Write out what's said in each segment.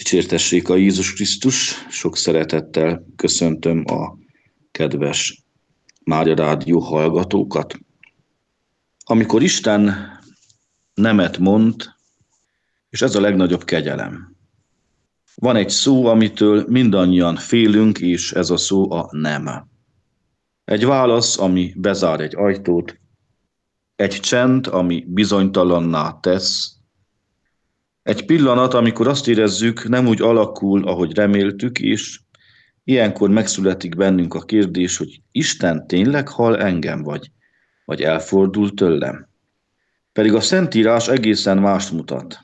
Dicsértessék a Jézus Krisztus, sok szeretettel köszöntöm a kedves Mária Rádió hallgatókat. Amikor Isten nemet mond, és ez a legnagyobb kegyelem. Van egy szó, amitől mindannyian félünk, és ez a szó a nem. Egy válasz, ami bezár egy ajtót, egy csend, ami bizonytalanná tesz, egy pillanat, amikor azt érezzük, nem úgy alakul, ahogy reméltük, és ilyenkor megszületik bennünk a kérdés, hogy Isten tényleg hall engem, vagy elfordul tőlem. Pedig a Szentírás egészen mást mutat.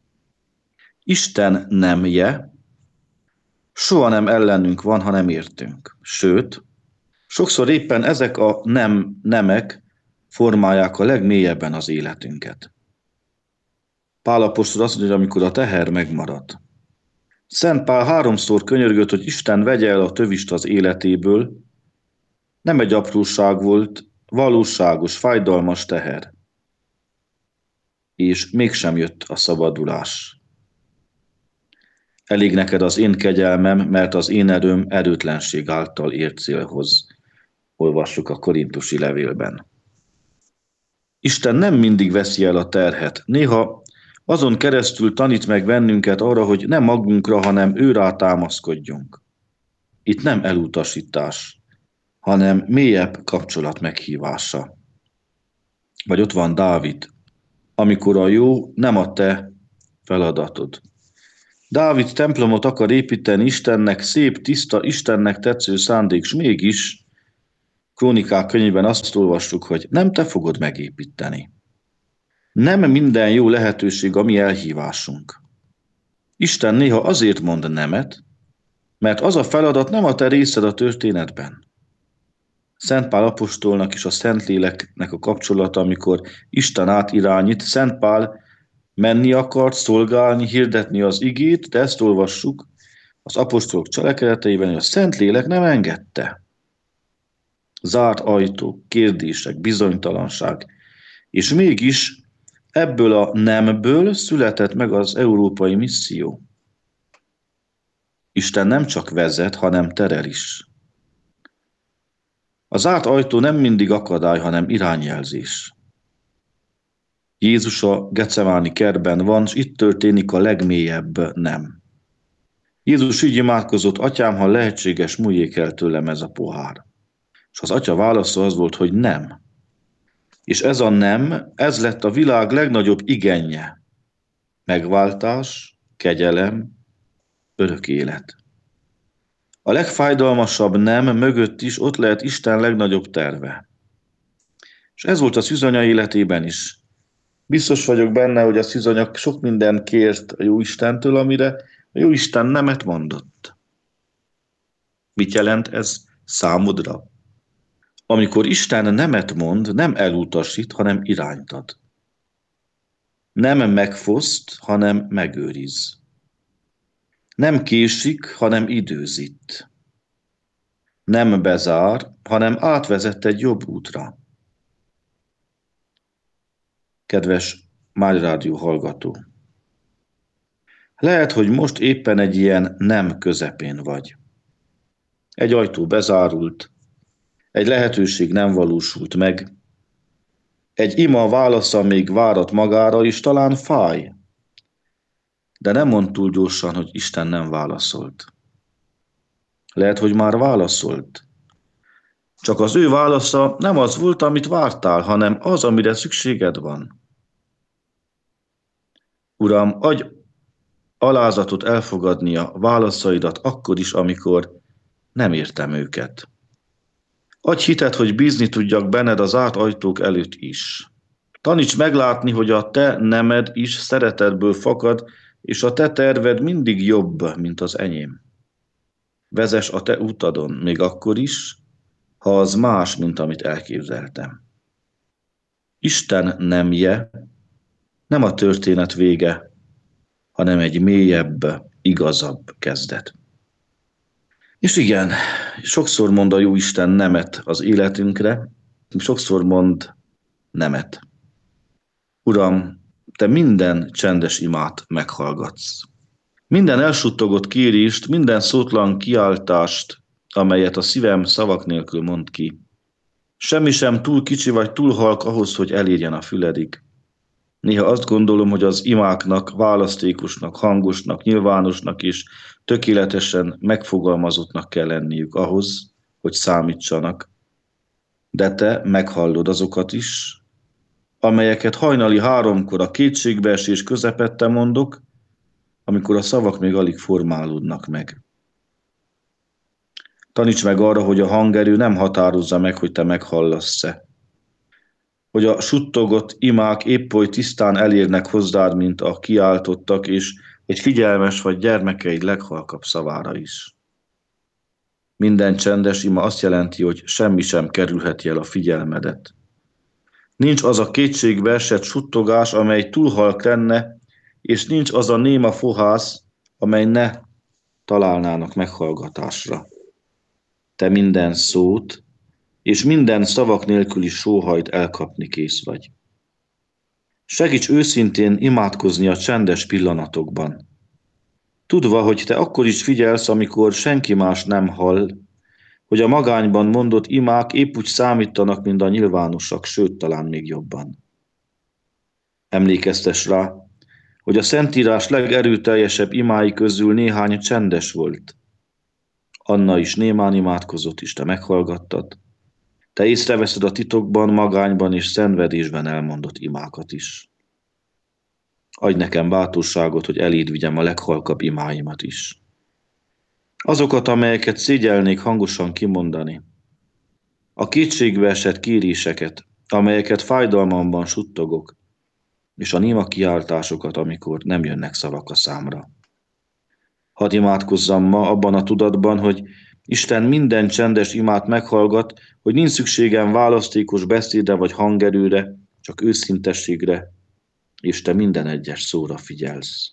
Isten nemje soha nem ellenünk van, ha nem értünk. Sőt, sokszor éppen ezek a nemek formálják a legmélyebben az életünket. Pál apostol azt mondja, hogy amikor a teher megmarad. Szent Pál 3-szor könyörgött, hogy Isten vegye el a tövist az életéből. Nem egy apróság volt, valóságos, fájdalmas teher. És mégsem jött a szabadulás. Elég neked az én kegyelmem, mert az én erőm erőtlenség által ér célhoz. Olvassuk a korintusi levélben. Isten nem mindig veszi el a terhet. Néha azon keresztül tanít meg bennünket arra, hogy nem magunkra, hanem őrá támaszkodjunk. Itt nem elutasítás, hanem mélyebb kapcsolat meghívása. Vagy ott van Dávid, amikor a jó nem a te feladatod. Dávid templomot akar építeni Istennek, szép, tiszta, Istennek tetsző szándék, s mégis Krónikák könyvében azt olvassuk, hogy nem te fogod megépíteni. Nem minden jó lehetőség a mi elhívásunk. Isten néha azért mond nemet, mert az a feladat nem a te részed a történetben. Szent Pál apostolnak és a Szentléleknek a kapcsolata, amikor Isten átirányít, Szent Pál menni akart, szolgálni, hirdetni az igét, de ezt olvassuk az apostolok cselekedeteiben, hogy a Szentlélek nem engedte. Zárt ajtók, kérdések, bizonytalanság, és mégis ebből a nemből született meg az európai misszió. Isten nem csak vezet, hanem terel is. A zárt ajtó nem mindig akadály, hanem irányjelzés. Jézus a Gecemáni kertben van, és itt történik a legmélyebb nem. Jézus így imádkozott: Atyám, ha lehetséges, múljék el tőlem ez a pohár. És az atya válasza az volt, hogy nem. És ez a nem, ez lett a világ legnagyobb igennye. Megváltás, kegyelem, örök élet. A legfájdalmasabb nem mögött is ott lehet Isten legnagyobb terve. És ez volt a szűzanya életében is. Biztos vagyok benne, hogy a szűzanya sok mindent kért a Jóistentől, amire a Jóisten nemet mondott. Mit jelent ez számodra? Amikor Isten nemet mond, nem elutasít, hanem irányt ad. Nem megfoszt, hanem megőriz. Nem késik, hanem időzít. Nem bezár, hanem átvezet egy jobb útra. Kedves Mária Rádió hallgató! Lehet, hogy most éppen egy ilyen nem közepén vagy. Egy ajtó bezárult, egy lehetőség nem valósult meg, egy ima válasza még várat magára, és talán fáj, de nem mond túl gyorsan, hogy Isten nem válaszolt. Lehet, hogy már válaszolt. Csak az ő válasza nem az volt, amit vártál, hanem az, amire szükséged van. Uram, adj alázatot elfogadni a válaszaidat akkor is, amikor nem értem őket. Adj hitet, hogy bízni tudjak benned az zárt ajtók előtt is. Taníts meglátni, hogy a te nemed is szeretetből fakad, és a te terved mindig jobb, mint az enyém. Vezess a te utadon, még akkor is, ha az más, mint amit elképzeltem. Isten nemje nem a történet vége, hanem egy mélyebb, igazabb kezdet. És igen, sokszor mond a Jóisten nemet az életünkre, sokszor mond nemet. Uram, te minden csendes imát meghallgatsz. Minden elsuttogott kérést, minden szótlan kiáltást, amelyet a szívem szavak nélkül mond ki. Semmi sem túl kicsi vagy túl halk ahhoz, hogy elérjen a füledig. Néha azt gondolom, hogy az imáknak, választékosnak, hangosnak, nyilvánosnak és tökéletesen megfogalmazottnak kell lenniük ahhoz, hogy számítsanak. De te meghallod azokat is, amelyeket hajnali 3-kor a kétségbeesés közepette mondok, amikor a szavak még alig formálódnak meg. Taníts meg arra, hogy a hangerő nem határozza meg, hogy te meghallasz-e. Hogy a suttogott imák épp oly tisztán elérnek hozzád, mint a kiáltottak, és egy figyelmes vagy gyermekeid leghalkabb szavára is. Minden csendes ima azt jelenti, hogy semmi sem kerülheti el a figyelmedet. Nincs az a kétségbe esett suttogás, amely túl halk lenne, és nincs az a néma fohász, amely ne találnának meghallgatásra. Te minden szót, és minden szavak nélküli sóhajt elkapni kész vagy. Segíts őszintén imádkozni a csendes pillanatokban. Tudva, hogy te akkor is figyelsz, amikor senki más nem hall, hogy a magányban mondott imák épp úgy számítanak, mint a nyilvánosak, sőt, talán még jobban. Emlékeztes rá, hogy a Szentírás legerőteljesebb imái közül néhány csendes volt. Anna is némán imádkozott, és te meghallgattad. Te észreveszed a titokban, magányban és szenvedésben elmondott imákat is. Adj nekem bátorságot, hogy eléd vigyem a leghalkabb imáimat is. Azokat, amelyeket szégyelnék hangosan kimondani. A kétségbe esett kéréseket, amelyeket fájdalmamban suttogok, és a néma kiáltásokat, amikor nem jönnek szavak a számra. Hadd imádkozzam ma abban a tudatban, hogy Isten minden csendes imát meghallgat, hogy nincs szükségem választékos beszédre vagy hangerőre, csak őszintességre, és te minden egyes szóra figyelsz.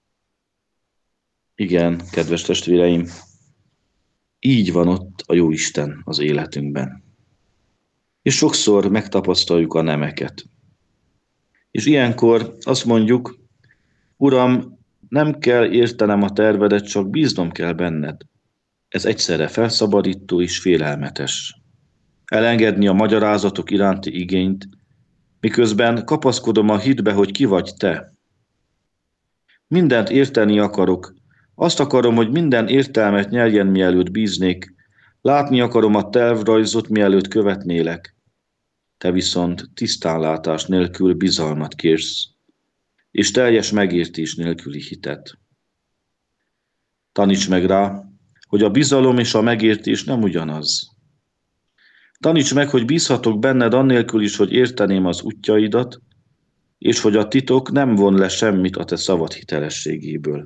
Igen, kedves testvéreim, így van ott a Jóisten az életünkben. És sokszor megtapasztaljuk a nemeket. És ilyenkor azt mondjuk, Uram, nem kell értenem a tervedet, csak bíznom kell benned. Ez egyszerre felszabadító és félelmetes. Elengedni a magyarázatok iránti igényt, miközben kapaszkodom a hitbe, hogy ki vagy te. Mindent érteni akarok. Azt akarom, hogy minden értelmet nyerjen, mielőtt bíznék. Látni akarom a tervrajzot, mielőtt követnélek. Te viszont tisztánlátás nélkül bizalmat kérsz, és teljes megértés nélküli hitet. Taníts meg rá, hogy a bizalom és a megértés nem ugyanaz. Taníts meg, hogy bízhatok benned annélkül is, hogy érteném az útjaidat, és hogy a titok nem von le semmit a te szavad hitelességéből.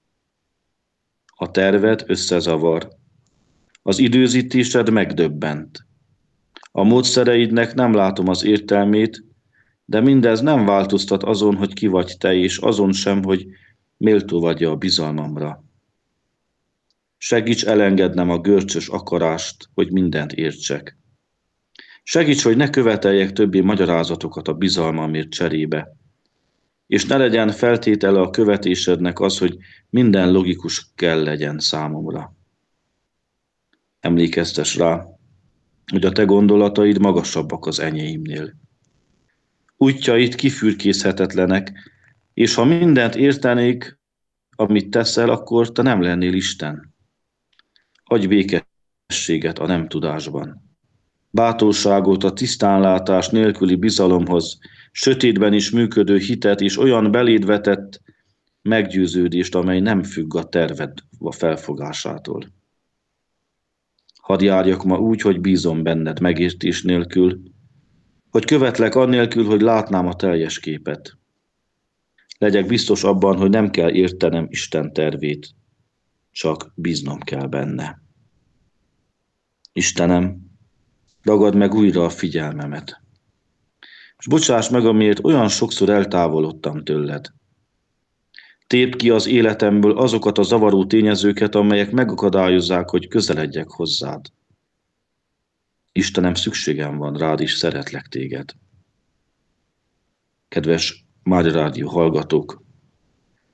A terved összezavar, az időzítésed megdöbbent. A módszereidnek nem látom az értelmét, de mindez nem változtat azon, hogy ki vagy te, és azon sem, hogy méltó vagy a bizalmamra. Segíts elengednem a görcsös akarást, hogy mindent értsek. Segíts, hogy ne követeljek többé magyarázatokat a bizalmamért cserébe, és ne legyen feltétele a követésednek az, hogy minden logikus kell legyen számomra. Emlékeztes rá, hogy a te gondolataid magasabbak az enyéimnél. Útjaid kifürkészhetetlenek, és ha mindent értenék, amit teszel, akkor te nem lennél Isten. Adj békességet a nem tudásban. Bátorságot a tisztánlátás nélküli bizalomhoz, sötétben is működő hitet és olyan beléd vetett meggyőződést, amely nem függ a terved a felfogásától. Hadd járjak ma úgy, hogy bízom benned megértés nélkül, hogy követlek annélkül, hogy látnám a teljes képet. Legyek biztos abban, hogy nem kell értenem Isten tervét, csak bíznom kell benne. Istenem, ragad meg újra a figyelmemet, és bocsáss meg, amiért olyan sokszor eltávolodtam tőled. Tépd ki az életemből azokat a zavaró tényezőket, amelyek megakadályozzák, hogy közeledjek hozzád. Istenem, szükségem van rád, és szeretlek téged. Kedves Mária Rádió hallgatók,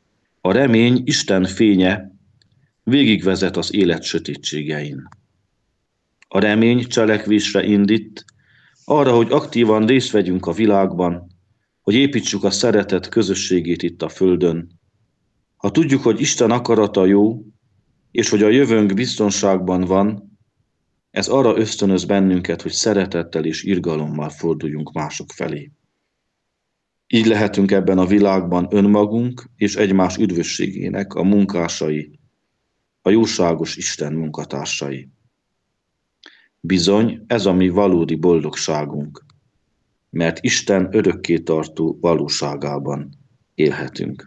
A remény Isten fénye végigvezet az élet sötétségein. A remény cselekvésre indít, arra, hogy aktívan részt vegyünk a világban, hogy építsük a szeretet közösségét itt a földön. Ha tudjuk, hogy Isten akarata jó, és hogy a jövőnk biztonságban van, ez arra ösztönöz bennünket, hogy szeretettel és irgalommal forduljunk mások felé. Így lehetünk ebben a világban önmagunk és egymás üdvösségének a munkásai, a jóságos Isten munkatársai. Bizony, ez a mi valódi boldogságunk, mert Isten örökké tartó valóságában élhetünk.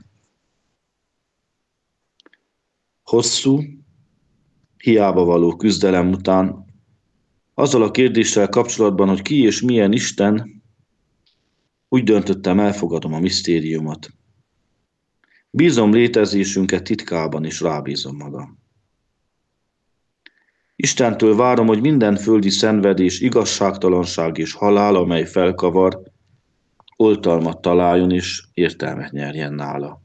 Hosszú, hiába való küzdelem után, azzal a kérdéssel kapcsolatban, hogy ki és milyen Isten, úgy döntöttem, elfogadom a misztériumot. Bízom létezésünket titkában, és rábízom magam. Istentől várom, hogy minden földi szenvedés, igazságtalanság és halál, amely felkavar, oltalmat találjon és értelmet nyerjen nála.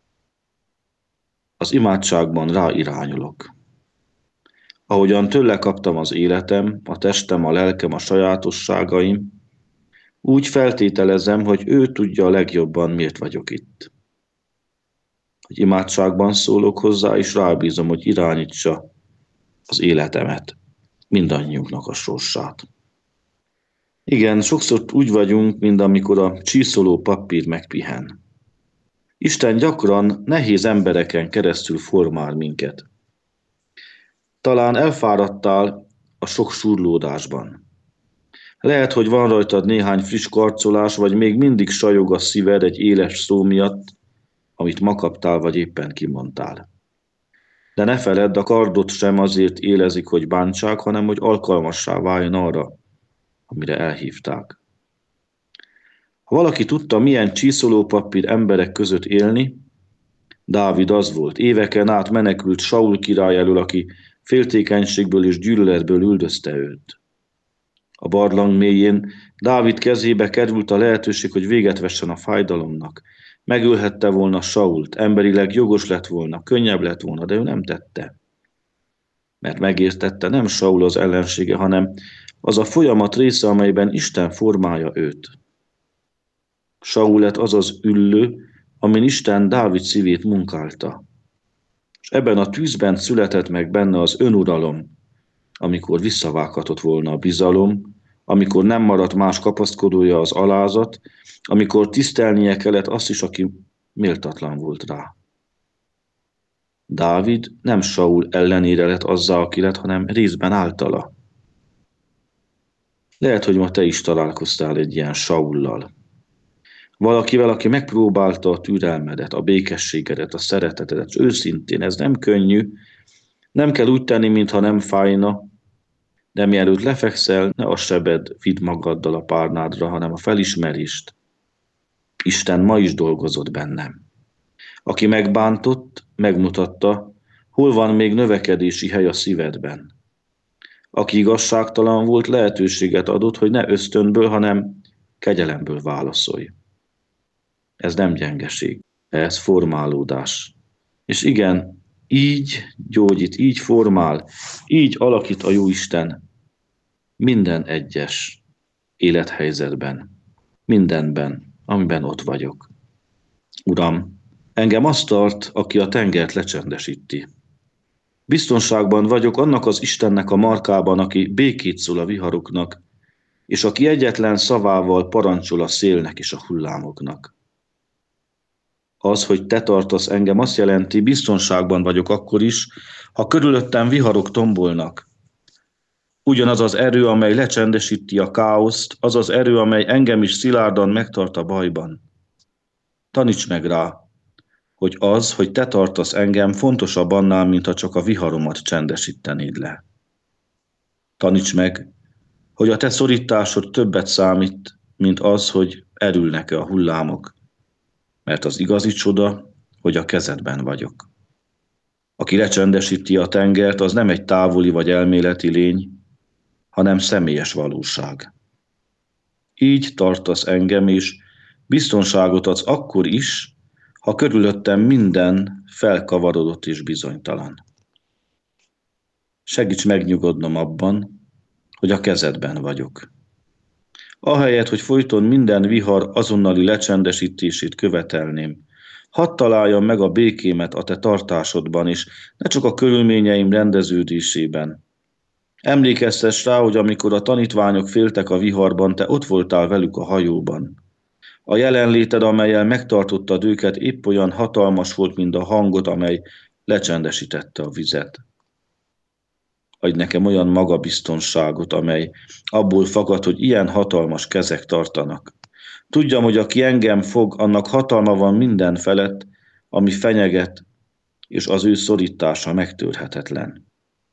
Az imádságban ráirányulok. Ahogyan tőle kaptam az életem, a testem, a lelkem, a sajátosságaim, úgy feltételezem, hogy ő tudja a legjobban, miért vagyok itt. Hogy imádságban szólok hozzá, és rábízom, hogy irányítsa az életemet, mindannyiunknak a sorsát. Igen, sokszor úgy vagyunk, mint amikor a csiszoló papír megpihen. Isten gyakran nehéz embereken keresztül formál minket. Talán elfáradtál a sok surlódásban. Lehet, hogy van rajtad néhány friss karcolás, vagy még mindig sajog a szíved egy éles szó miatt, amit ma kaptál, vagy éppen kimondtál. De ne feledd, a kardot sem azért élezik, hogy bántsák, hanem hogy alkalmassá váljon arra, amire elhívták. Ha valaki tudta, milyen csiszolópapír emberek között élni, Dávid az volt. Éveken át menekült Saul király elől, aki féltékenységből és gyűlöletből üldözte őt. A barlang mélyén Dávid kezébe került a lehetőség, hogy véget vessen a fájdalomnak. Megölhette volna Sault, emberileg jogos lett volna, könnyebb lett volna, de ő nem tette. Mert megértette, nem Saul az ellensége, hanem az a folyamat része, amelyben Isten formálja őt. Saul lett az az üllő, amin Isten Dávid szívét munkálta. És ebben a tűzben született meg benne az önuralom, amikor visszavághatott volna a bizalom, amikor nem maradt más kapaszkodója az alázat, amikor tisztelnie kellett azt is, aki méltatlan volt rá. Dávid nem Saul ellenére lett azzá, aki lett, hanem részben általa. Lehet, hogy ma te is találkoztál egy ilyen Saullal. Valakivel, aki megpróbálta a türelmedet, a békességedet, a szeretetedet, és őszintén, ez nem könnyű, nem kell úgy tenni, mintha nem fájna, de mielőtt lefekszel, ne a sebed vidd magaddal a párnádra, hanem a felismerést. Isten ma is dolgozott bennem. Aki megbántott, megmutatta, hol van még növekedési hely a szívedben. Aki igazságtalan volt, lehetőséget adott, hogy ne ösztönből, hanem kegyelemből válaszolj. Ez nem gyengeség, ez formálódás. És igen, így gyógyít, így formál, így alakít a Jóisten minden egyes élethelyzetben, mindenben, amiben ott vagyok. Uram, engem azt tart, aki a tengert lecsendesíti. Biztonságban vagyok annak az Istennek a markában, aki békét szól a viharoknak, és aki egyetlen szavával parancsol a szélnek és a hullámoknak. Az, hogy te tartasz engem, azt jelenti, biztonságban vagyok akkor is, ha körülöttem viharok tombolnak. Ugyanaz az erő, amely lecsendesíti a káoszt, az az erő, amely engem is szilárdan megtart a bajban. Taníts meg rá, hogy az, hogy te tartasz engem, fontosabb annál, mint ha csak a viharomat csendesítenéd le. Taníts meg, hogy a te szorításod többet számít, mint az, hogy erülnek-e a hullámok, mert az igazi csoda, hogy a kezedben vagyok. Aki lecsendesíti a tengert, az nem egy távoli vagy elméleti lény, hanem személyes valóság. Így tartasz engem, és biztonságot adsz akkor is, ha körülöttem minden felkavarodott és bizonytalan. Segíts megnyugodnom abban, hogy a kezedben vagyok. Ahelyett, hogy folyton minden vihar azonnali lecsendesítését követelném, hadd találjam meg a békémet a te tartásodban is, ne csak a körülményeim rendeződésében. Emlékeztess rá, hogy amikor a tanítványok féltek a viharban, te ott voltál velük a hajóban. A jelenléted, amellyel megtartottad őket, épp olyan hatalmas volt, mint a hangot, amely lecsendesítette a vizet. Adj nekem olyan magabiztonságot, amely abból fakad, hogy ilyen hatalmas kezek tartanak. Tudjam, hogy aki engem fog, annak hatalma van minden felett, ami fenyeget, és az ő szorítása megtörhetetlen.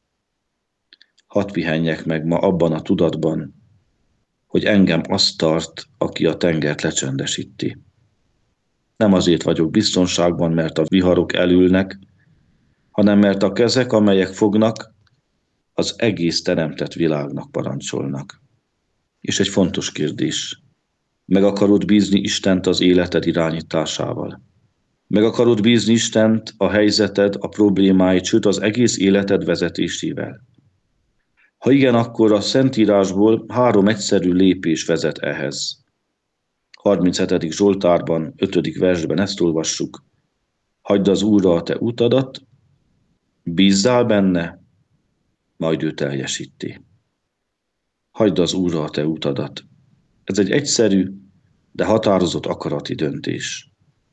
Hadd pihenjek meg ma abban a tudatban, hogy engem azt tart, aki a tengert lecsendesíti. Nem azért vagyok biztonságban, mert a viharok elülnek, hanem mert a kezek, amelyek fognak, az egész teremtett világnak parancsolnak. És egy fontos kérdés. Meg akarod bízni Istent az életed irányításával? Meg akarod bízni Istent a helyzeted, a problémáid, sőt az egész életed vezetésével? Ha igen, akkor a Szentírásból 3 egyszerű lépés vezet ehhez. 37. Zsoltárban, 5. versben ezt olvassuk. Hagyd az Úrra a te utadat, bízzál benne, majd ő teljesíti. Hagyd az Úrra a te utadat. Ez egy egyszerű, de határozott akarati döntés.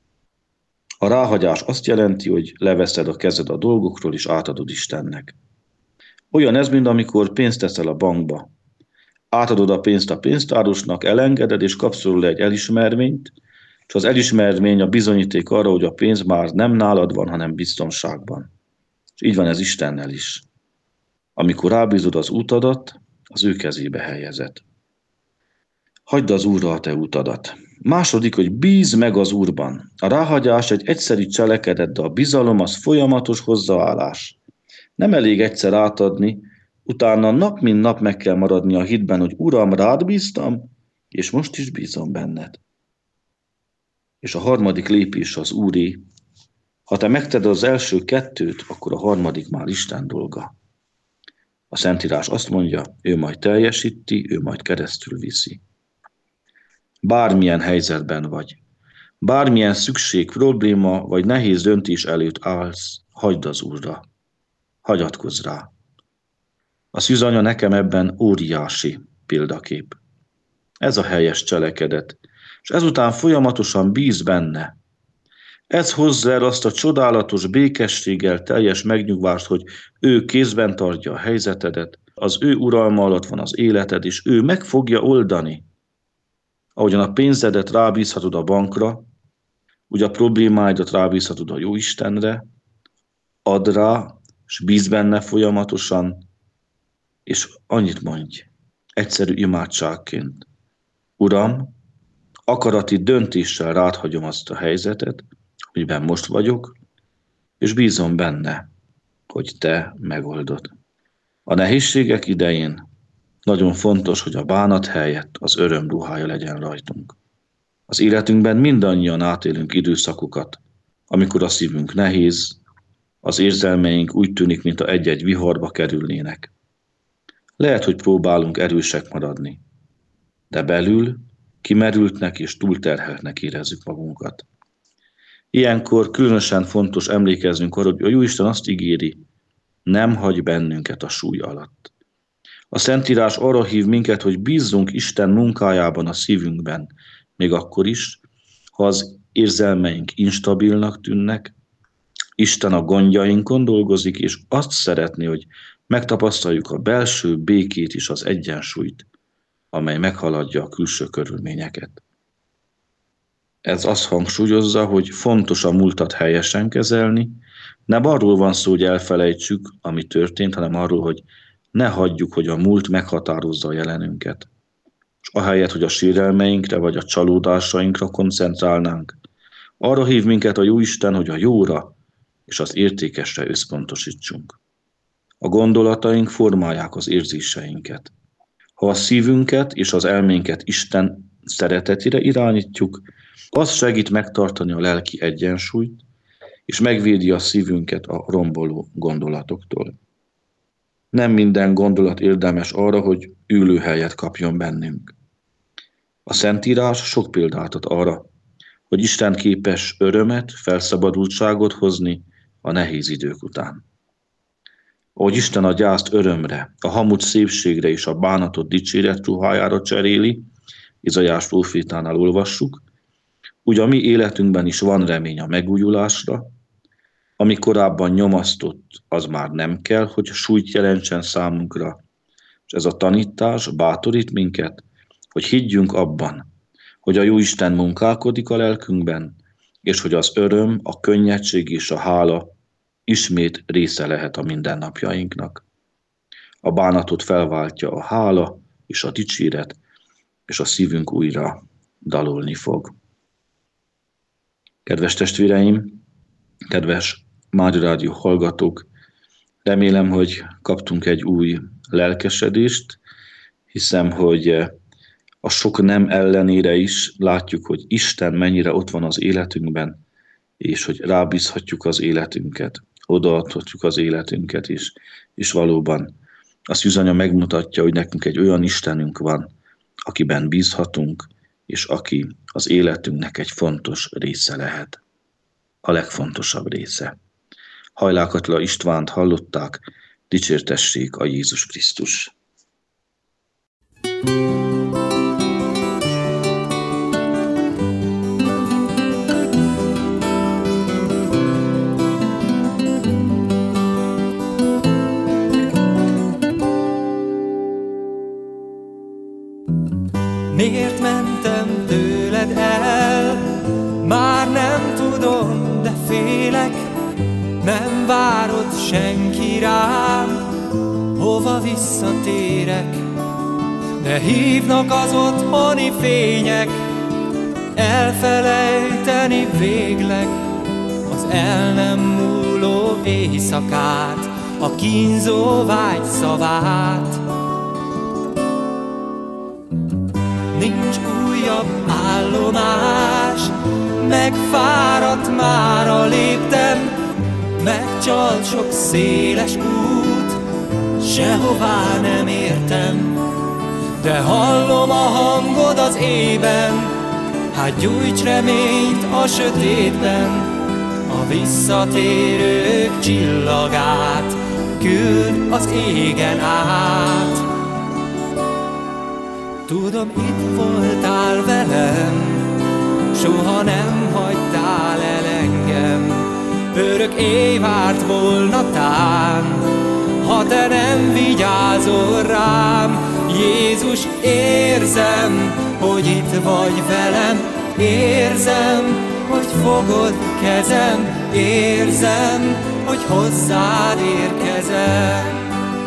A ráhagyás azt jelenti, hogy leveszed a kezed a dolgokról, és átadod Istennek. Olyan ez, mint amikor pénzt teszel a bankba. Átadod a pénzt a pénztárosnak, elengeded, és kapsz róla egy elismerményt, és az elismermény a bizonyíték arra, hogy a pénz már nem nálad van, hanem biztonságban. És így van ez Istennel is. Amikor rábízod az utadat, az ő kezébe helyezed. Hagyd az Úrra a te utadat. Második, hogy bízz meg az Úrban. A ráhagyás egy egyszerű cselekedet, de a bizalom az folyamatos hozzáállás. Nem elég egyszer átadni, utána nap mint nap meg kell maradni a hitben, hogy Uram, rád bíztam, és most is bízom benned. És a harmadik lépés az Úré. Ha te megteded az első 2, akkor a harmadik már Isten dolga. A Szentírás azt mondja, ő majd teljesíti, ő majd keresztül viszi. Bármilyen helyzetben vagy, bármilyen szükség, probléma vagy nehéz döntés előtt állsz, hagyd az Úrra. Hagyatkozz rá. A szűzanya nekem ebben óriási példakép. Ez a helyes cselekedet, és ezután folyamatosan bíz benne. Ez hozza el azt a csodálatos békességgel teljes megnyugvást, hogy ő kézben tartja a helyzetedet, az ő uralma alatt van az életed, és ő meg fogja oldani. Ahogyan a pénzedet rábízhatod a bankra, úgy a problémáidat rábízhatod a Jóistenre, add rá, és bíz benne folyamatosan, és annyit mondj, egyszerű imádságként. Uram, akarati döntéssel rád hagyom azt a helyzetet, amiben most vagyok, és bízom benne, hogy te megoldod. A nehézségek idején nagyon fontos, hogy a bánat helyett az öröm ruhája legyen rajtunk. Az életünkben mindannyian átélünk időszakokat, amikor a szívünk nehéz, az érzelmeink úgy tűnik, mint a egy-egy viharba kerülnének. Lehet, hogy próbálunk erősek maradni, de belül kimerültnek és túlterheltnek érezzük magunkat. Ilyenkor különösen fontos emlékeznünk arra, hogy a Jóisten azt ígéri, nem hagy bennünket a súly alatt. A Szentírás arra hív minket, hogy bízzunk Isten munkájában a szívünkben, még akkor is, ha az érzelmeink instabilnak tűnnek, Isten a gondjainkon dolgozik, és azt szeretné, hogy megtapasztaljuk a belső békét és az egyensúlyt, amely meghaladja a külső körülményeket. Ez azt hangsúlyozza, hogy fontos a múltat helyesen kezelni, nem arról van szó, hogy elfelejtsük, ami történt, hanem arról, hogy ne hagyjuk, hogy a múlt meghatározza a jelenünket. És ahelyett, hogy a sérelmeinkre vagy a csalódásainkra koncentrálnánk, arra hív minket a Jóisten, hogy a jóra és az értékesre összpontosítsunk. A gondolataink formálják az érzéseinket. Ha a szívünket és az elménket Isten szeretetére irányítjuk, Az segít megtartani a lelki egyensúlyt, és megvédi a szívünket a romboló gondolatoktól. Nem minden gondolat érdemes arra, hogy ülőhelyet kapjon bennünk. A Szentírás sok példát ad arra, hogy Isten képes örömet, felszabadultságot hozni a nehéz idők után. Ahogy Isten a gyászt örömre, a hamut szépségre és a bánatot dicséret ruhájára cseréli, Izaiás prófétánál olvassuk, úgy a mi életünkben is van remény a megújulásra, ami korábban nyomasztott, az már nem kell, hogy súlyt jelentsen számunkra, és ez a tanítás bátorít minket, hogy higgyünk abban, hogy a Jóisten munkálkodik a lelkünkben, és hogy az öröm, a könnyedség és a hála ismét része lehet a mindennapjainknak. A bánatot felváltja a hála és a dicséret, és a szívünk újra dalolni fog. Kedves testvéreim, kedves Mária Rádió hallgatók, remélem, hogy kaptunk egy új lelkesedést. Hiszem, hogy a sok nem ellenére is látjuk, hogy Isten mennyire ott van az életünkben, és hogy rábízhatjuk az életünket, odaadhatjuk az életünket is. És valóban a szűzanya megmutatja, hogy nekünk egy olyan Istenünk van, akiben bízhatunk, és aki az életünknek egy fontos része lehet. A legfontosabb része. Hajlák Attila Istvánt hallották, dicsértessék a Jézus Krisztus. Miért mentem tőled el? Már nem tudom, de félek. Nem várod senki rám, hova visszatérek. De hívnak az otthoni fények, elfelejteni végleg az el nem múló éjszakát, a kínzó vágy szavát. Nincs újabb állomás, megfáradt már a léptem, megcsalt sok széles út, sehová nem értem. De hallom a hangod az ében, hát gyújts reményt a sötétben, a visszatérők csillagát küld az égen át. Tudom, itt voltál velem, soha nem hagytál el engem. Örök éj várt volna tán, ha te nem vigyázol rám. Jézus, érzem, hogy itt vagy velem, érzem, hogy fogod kezem, érzem, hogy hozzád érkezem.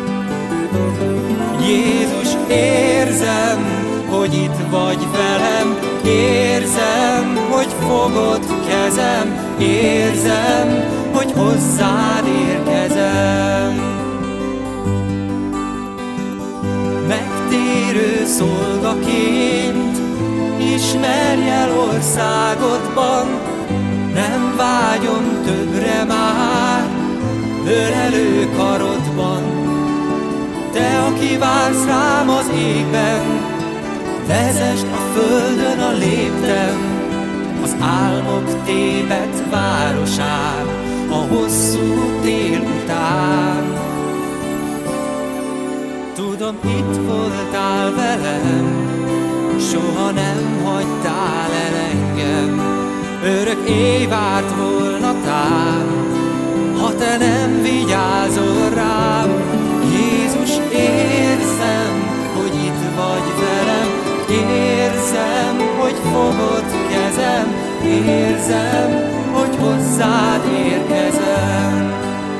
Jézus, érzem, hogy itt vagy velem, érzem, hogy fogod kezem, érzem, hogy hozzád érkezem. Megtérő szolgaként ismerj el országodban, nem vágyom többre már, ölelő karodban. Te, aki vársz rám az égben, vezesd a földön a léptem, az álmok tébet városán, a hosszú tél után. Tudom, itt voltál velem, soha nem hagytál el engem. Örök éj várt volna tán, ha te nem vigyázol rám. Jézus, érzem, hogy itt vagy velem, érzem, hogy fogod kezem, érzem, hogy hozzád érkezem.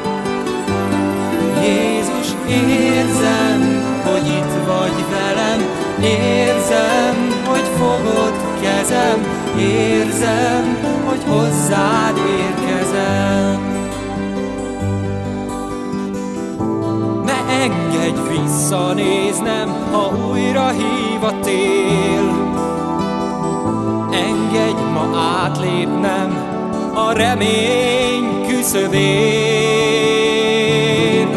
Jézus, érzem, hogy itt vagy velem, érzem, hogy fogod kezem, érzem, hogy hozzád érkezem. Ne engedj visszanéznem, ha újra hív a tél, engedj ma átlépnem a remény küszöbén.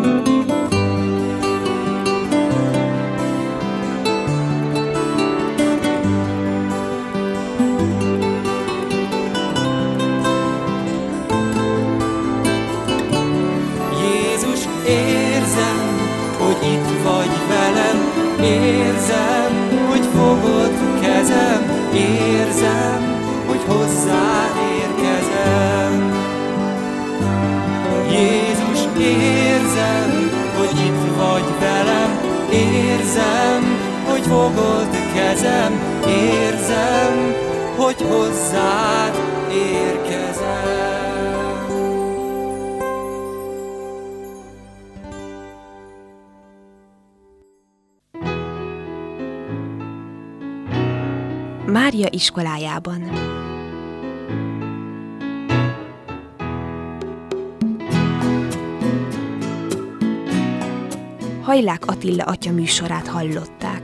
Jézus, érzem, hogy itt vagy velem, érzem, hogy fogod kezem, érzem, hogy hozzád érkezem. Jézus, érzem, hogy itt vagy velem, érzem, hogy fogod kezem, érzem, hogy hozzád érkezem. Mária iskolájában. Hajlák Attila atya műsorát hallották.